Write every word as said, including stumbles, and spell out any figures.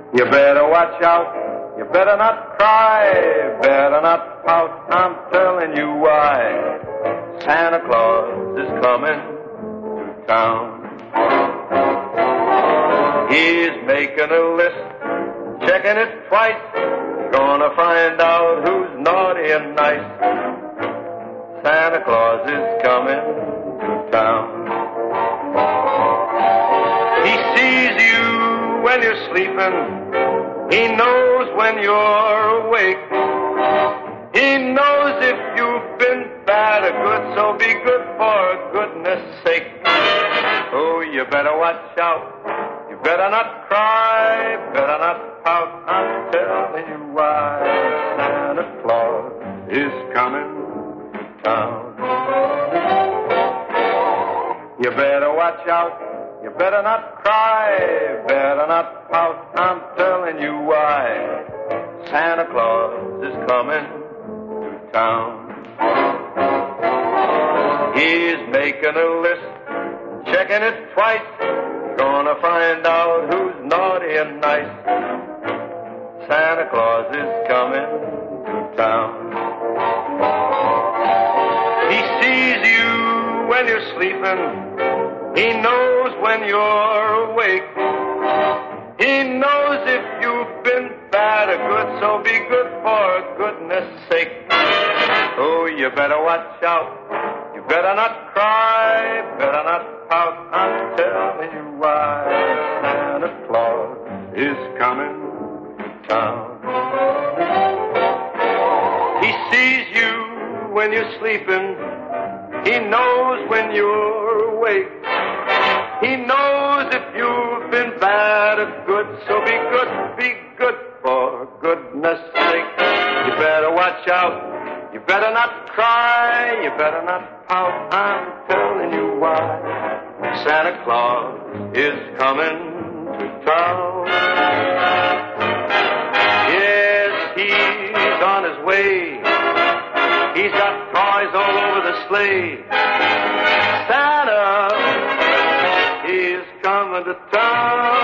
You better watch out, you better not cry, better not pout, I'm telling you why. Santa Claus is coming to town. He's making a list, checking it twice, gonna find out who's naughty and nice. Santa Claus is coming to town. He sees you when you're sleeping, he knows when you're awake. He knows if you've been bad or good, so be good for goodness sake. Oh, you better watch out, you better not cry, better not pout, I'm telling you why. Santa Claus is coming to town. You better watch out, you better not cry, better not pout, I'm telling you why. Santa Claus is coming to town. He's making a list, checking it twice, gonna find out who's naughty and nice. Santa Claus is coming to town. He sees you when you're sleeping, he knows when you're awake. He knows if you've been bad or good, so be good for goodness sake. Oh, you better watch out, you better not cry, better not pout, I'm telling you why. Santa Claus is coming to town. He sees you when you're sleeping, he knows when you're awake. He knows if you've been bad or good, so be good, be good for goodness sake. You better watch out, you better not cry, you better not pout, I'm telling you why. Santa Claus is coming to town. Yes, he's on his way, he's got toys all over the sleigh. Santa, he's coming to town.